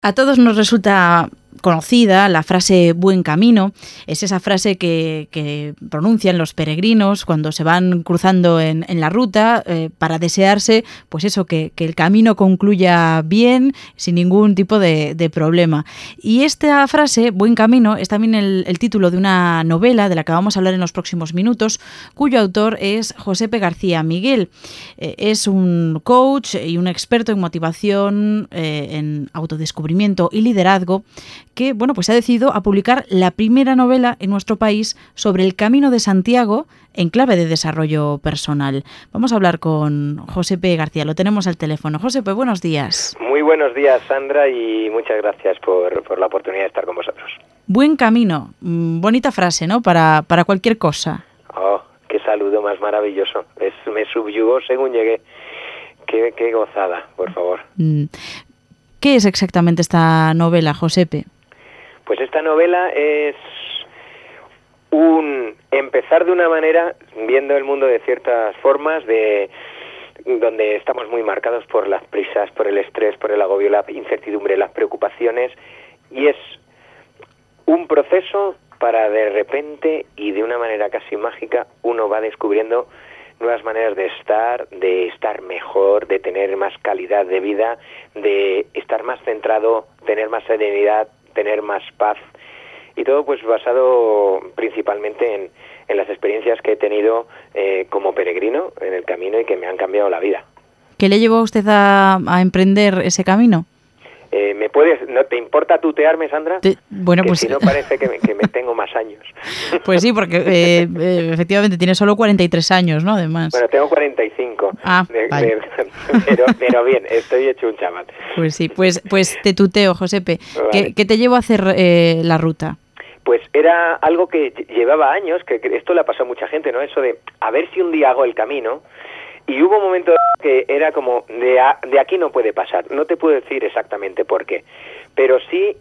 A todos nos resulta conocida la frase buen camino. Es esa frase que pronuncian los peregrinos cuando se van cruzando en la ruta para desearse, pues eso, que el camino concluya bien, sin ningún tipo de problema. Y esta frase, buen camino, es también el título de una novela de la que vamos a hablar en los próximos minutos, cuyo autor es Josepe García Miguel. Es un coach y un experto en motivación, en autodescubrimiento y liderazgo, que pues ha decidido a publicar la primera novela en nuestro país sobre el Camino de Santiago en clave de desarrollo personal. Vamos a hablar con Josepe García, lo tenemos al teléfono. Josepe, buenos días. Muy buenos días, Sandra, y muchas gracias por la oportunidad de estar con vosotros. Buen camino, bonita frase, ¿no? Para cualquier cosa. Oh, qué saludo más maravilloso. Me subyugó según llegué. Qué gozada, por favor. ¿Qué es exactamente esta novela, Josepe? Pues esta novela es empezar de una manera, viendo el mundo de ciertas formas, donde estamos muy marcados por las prisas, por el estrés, por el agobio, la incertidumbre, las preocupaciones, y es un proceso para de repente y de una manera casi mágica uno va descubriendo nuevas maneras de estar mejor, de tener más calidad de vida, de estar más centrado, tener más serenidad, tener más paz, y todo pues basado principalmente en las experiencias que he tenido como peregrino en el camino y que me han cambiado la vida. ¿Qué le llevó a usted a emprender ese camino? ¿No te importa tutearme, Sandra? Bueno, pues si no parece que me tengo más años. Pues sí, porque efectivamente tiene solo 43 años, ¿no? Además. Bueno, tengo 45. Vale. Pero bien, estoy hecho un chaval. Pues sí, pues te tuteo, Josepe. Vale. ¿Qué te llevó a hacer la ruta? Pues era algo que llevaba años, que esto le ha pasado a mucha gente, ¿no? Eso de a ver si un día hago el camino. Y hubo un momento que era como, de aquí no puede pasar. No te puedo decir exactamente por qué, pero sí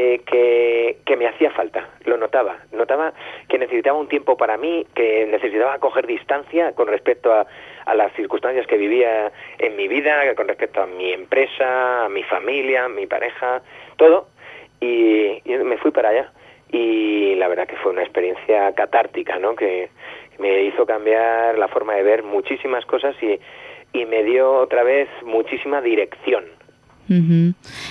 que me hacía falta, lo notaba. Notaba que necesitaba un tiempo para mí, que necesitaba coger distancia con respecto a las circunstancias que vivía en mi vida, con respecto a mi empresa, a mi familia, a mi pareja, todo. Y me fui para allá. Y la verdad que fue una experiencia catártica, ¿no? Que me hizo cambiar la forma de ver muchísimas cosas y me dio otra vez muchísima dirección. Uh-huh.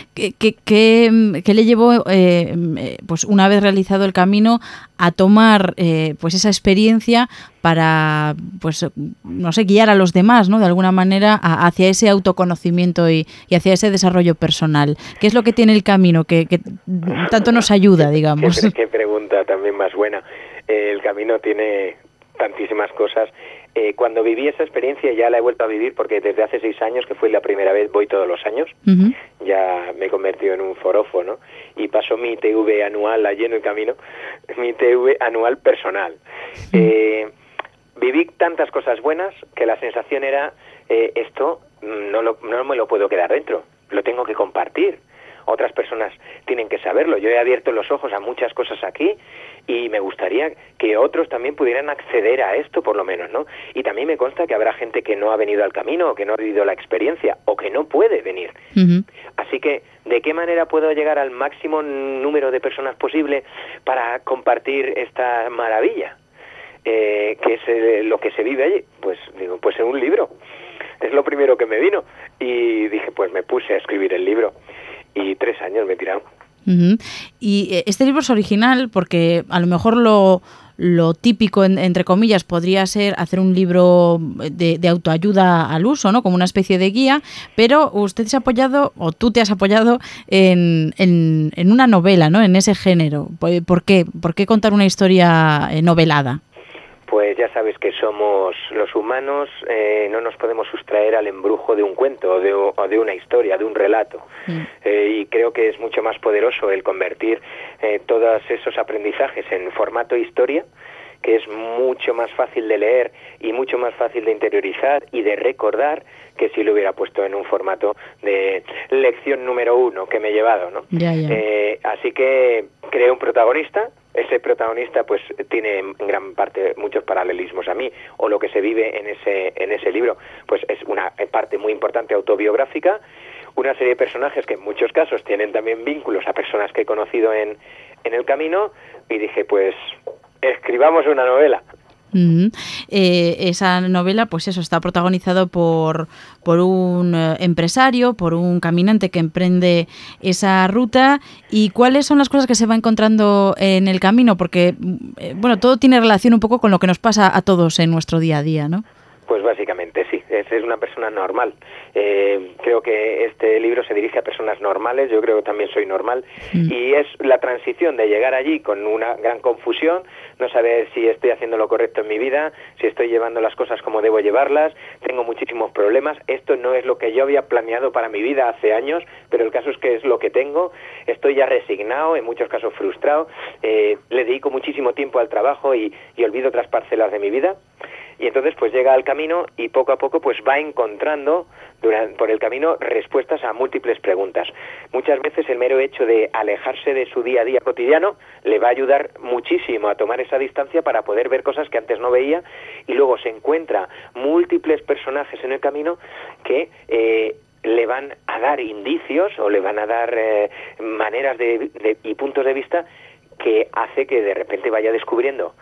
¿Qué le llevó, pues una vez realizado el camino, a tomar pues esa experiencia para, pues no sé, guiar a los demás, ¿no? De alguna manera hacia ese autoconocimiento y hacia ese desarrollo personal? ¿Qué es lo que tiene el camino que tanto nos ayuda, digamos? Qué pregunta también más buena. El camino tiene tantísimas cosas. Cuando viví esa experiencia, ya la he vuelto a vivir porque desde hace 6 años, que fue la primera vez, voy todos los años. Uh-huh. Ya me he convertido en un forofo, ¿no? Y paso mi TV anual allí en el camino, mi TV anual personal. Uh-huh. Viví tantas cosas buenas que la sensación era, esto no me lo puedo quedar dentro, lo tengo que compartir. Otras personas tienen que saberlo. Yo he abierto los ojos a muchas cosas aquí y me gustaría que otros también pudieran acceder a esto, por lo menos, ¿no? Y también me consta que habrá gente que no ha venido al camino, o que no ha vivido la experiencia, o que no puede venir. Uh-huh. Así que, ¿de qué manera puedo llegar al máximo número de personas posible para compartir esta maravilla? Que es lo que se vive allí. Pues digo, pues en un libro. Es lo primero que me vino. Y dije, pues me puse a escribir el libro. Y 3 años me tiraron. Uh-huh. Y este libro es original porque a lo mejor lo típico, entre comillas, podría ser hacer un libro de autoayuda al uso, ¿no? Como una especie de guía, pero usted se ha apoyado, o tú te has apoyado en una novela, ¿no? En ese género. ¿Por qué? ¿Por qué contar una historia novelada? Pues ya sabes que somos los humanos, no nos podemos sustraer al embrujo de un cuento o de una historia, de un relato. Y creo que es mucho más poderoso el convertir todos esos aprendizajes en formato historia, que es mucho más fácil de leer y mucho más fácil de interiorizar y de recordar que si lo hubiera puesto en un formato de lección número 1 que me he llevado, ¿no? Ya. Así que creé un protagonista. Ese protagonista pues tiene en gran parte muchos paralelismos a mí, o lo que se vive en ese libro pues es una parte muy importante autobiográfica, una serie de personajes que en muchos casos tienen también vínculos a personas que he conocido en el camino, y dije, pues escribamos una novela. Esa novela, pues eso, está protagonizado por un empresario, por un caminante que emprende esa ruta. ¿Y cuáles son las cosas que se va encontrando en el camino? Porque, bueno, todo tiene relación un poco con lo que nos pasa a todos en nuestro día a día, ¿no? Pues básicamente sí, es una persona normal. Creo que este libro se dirige a personas normales, yo creo que también soy normal, y es la transición de llegar allí con una gran confusión, no saber si estoy haciendo lo correcto en mi vida, si estoy llevando las cosas como debo llevarlas, tengo muchísimos problemas, esto no es lo que yo había planeado para mi vida hace años, pero el caso es que es lo que tengo, estoy ya resignado, en muchos casos frustrado, le dedico muchísimo tiempo al trabajo y olvido otras parcelas de mi vida. Y entonces pues llega al camino y poco a poco pues va encontrando por el camino respuestas a múltiples preguntas. Muchas veces el mero hecho de alejarse de su día a día cotidiano le va a ayudar muchísimo a tomar esa distancia para poder ver cosas que antes no veía, y luego se encuentra múltiples personajes en el camino que le van a dar indicios o le van a dar maneras y puntos de vista que hace que de repente vaya descubriendo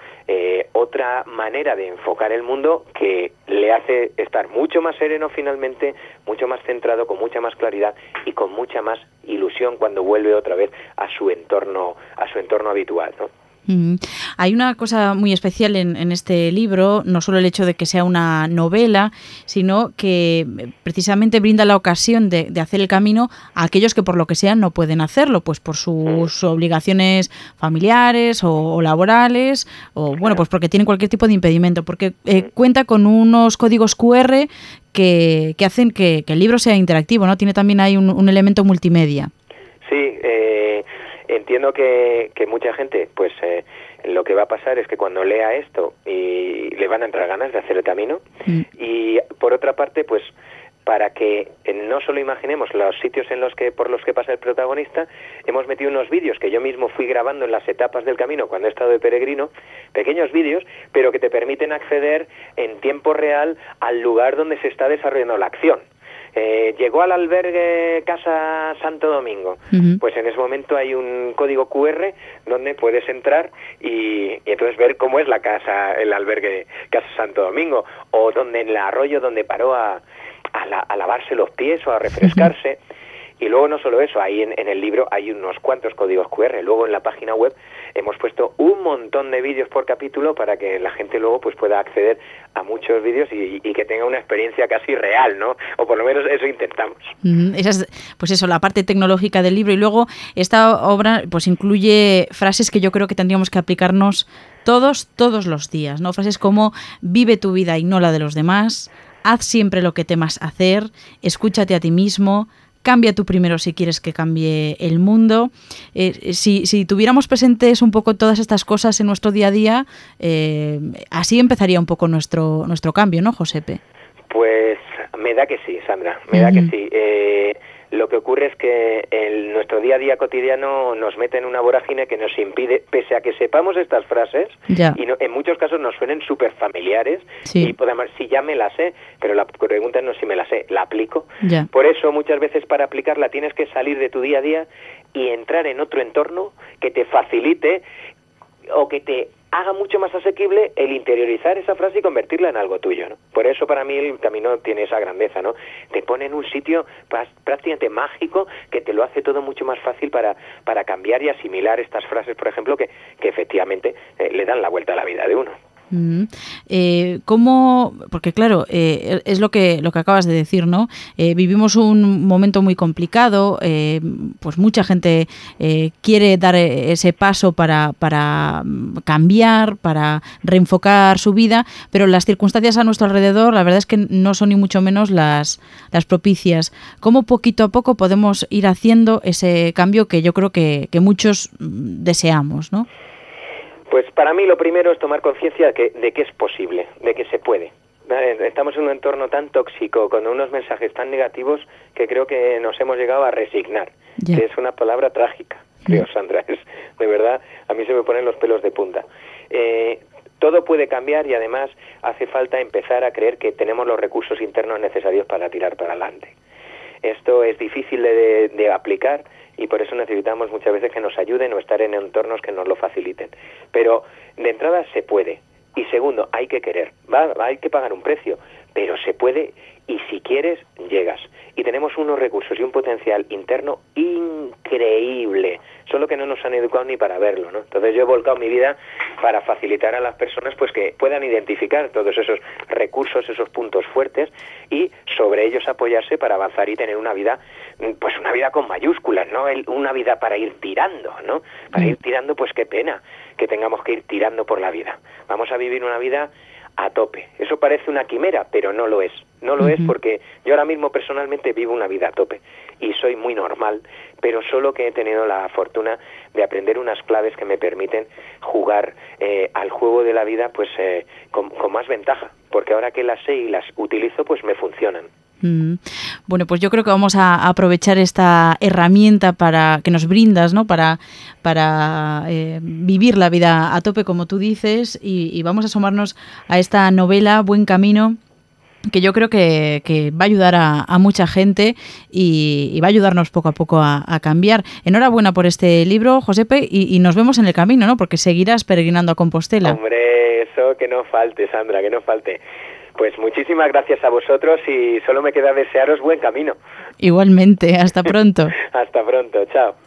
otra manera de enfocar el mundo que le hace estar mucho más sereno finalmente, mucho más centrado, con mucha más claridad y con mucha más ilusión cuando vuelve otra vez a su entorno habitual, ¿no? Hay una cosa muy especial en este libro, no solo el hecho de que sea una novela, sino que precisamente brinda la ocasión de hacer el camino a aquellos que por lo que sea no pueden hacerlo, pues por sus obligaciones familiares o laborales, o bueno, pues porque tienen cualquier tipo de impedimento, porque cuenta con unos códigos QR que hacen que el libro sea interactivo, ¿no? Tiene también ahí un elemento multimedia. Sí, entiendo que mucha gente, pues lo que va a pasar es que cuando lea esto y le van a entrar ganas de hacer el camino, y por otra parte, pues para que no solo imaginemos los sitios por los que pasa el protagonista, hemos metido unos vídeos que yo mismo fui grabando en las etapas del camino cuando he estado de peregrino, pequeños vídeos, pero que te permiten acceder en tiempo real al lugar donde se está desarrollando la acción. Llegó al albergue Casa Santo Domingo, pues en ese momento hay un código QR donde puedes entrar y entonces ver cómo es el albergue Casa Santo Domingo, o donde en el arroyo donde paró a lavarse los pies o a refrescarse. Y luego no solo eso, ahí en el libro hay unos cuantos códigos QR. Luego en la página web hemos puesto un montón de vídeos por capítulo para que la gente luego pues pueda acceder a muchos vídeos y que tenga una experiencia casi real, ¿no? O por lo menos eso intentamos. Esa es, pues eso, la parte tecnológica del libro. Y luego esta obra pues incluye frases que yo creo que tendríamos que aplicarnos todos los días, ¿no? Frases como: vive tu vida y no la de los demás, haz siempre lo que temas hacer, escúchate a ti mismo, cambia tú primero si quieres que cambie el mundo. Si tuviéramos presentes un poco todas estas cosas en nuestro día a día, así empezaría un poco nuestro cambio, ¿no, Josepe? Pues me da que sí, Sandra, me da que sí. Lo que ocurre es que nuestro día a día cotidiano nos mete en una vorágine que nos impide, pese a que sepamos estas frases, y en muchos casos nos suenen súper familiares, y podemos, si ya me la sé, pero la pregunta no es si me la sé, la aplico. Por eso muchas veces para aplicarla tienes que salir de tu día a día y entrar en otro entorno que te facilite o que te haga mucho más asequible el interiorizar esa frase y convertirla en algo tuyo, ¿no? Por eso para mí el camino tiene esa grandeza, ¿no? Te pone en un sitio prácticamente mágico que te lo hace todo mucho más fácil para cambiar y asimilar estas frases, por ejemplo, que efectivamente le dan la vuelta a la vida de uno. ¿Cómo? Porque claro, es lo que acabas de decir, ¿no? Vivimos un momento muy complicado, pues mucha gente quiere dar ese paso para cambiar, para reenfocar su vida, pero las circunstancias a nuestro alrededor, la verdad es que no son ni mucho menos las propicias. ¿Cómo poquito a poco podemos ir haciendo ese cambio que yo creo que muchos deseamos, ¿no? Pues para mí lo primero es tomar conciencia de que es posible, de que se puede. Estamos en un entorno tan tóxico, con unos mensajes tan negativos, que creo que nos hemos llegado a resignar. Que es una palabra trágica, creo, Sandra. Es, de verdad, a mí se me ponen los pelos de punta. Todo puede cambiar y además hace falta empezar a creer que tenemos los recursos internos necesarios para tirar para adelante. Esto es difícil de aplicar y por eso necesitamos muchas veces que nos ayuden o estar en entornos que nos lo faciliten. Pero de entrada se puede. Y segundo, hay que querer, hay que pagar un precio, pero se puede y si quieres, llegas. Y tenemos unos recursos y un potencial interno increíble, solo que no nos han educado ni para verlo, ¿no? Entonces yo he volcado mi vida para facilitar a las personas pues que puedan identificar todos esos recursos, esos puntos fuertes y sobre ellos apoyarse para avanzar y tener una vida, pues una vida con mayúsculas, ¿no? Una vida para ir tirando, ¿no? Para ir tirando, pues qué pena que tengamos que ir tirando por la vida. Vamos a vivir una vida a tope. Eso parece una quimera, pero no lo es. No lo es porque yo ahora mismo personalmente vivo una vida a tope y soy muy normal, pero solo que he tenido la fortuna de aprender unas claves que me permiten jugar al juego de la vida pues con más ventaja, porque ahora que las sé y las utilizo pues me funcionan. Bueno, pues yo creo que vamos a aprovechar esta herramienta para que nos brindas, ¿no? Para vivir la vida a tope, como tú dices, y vamos a asomarnos a esta novela Buen Camino, que yo creo que va a ayudar a mucha gente y va a ayudarnos poco a poco a cambiar. Enhorabuena por este libro, Josepe, y nos vemos en el camino, ¿no? Porque seguirás peregrinando a Compostela. Hombre, eso que no falte, Sandra, que no falte. Pues muchísimas gracias a vosotros y solo me queda desearos buen camino. Igualmente, hasta pronto. Hasta pronto, chao.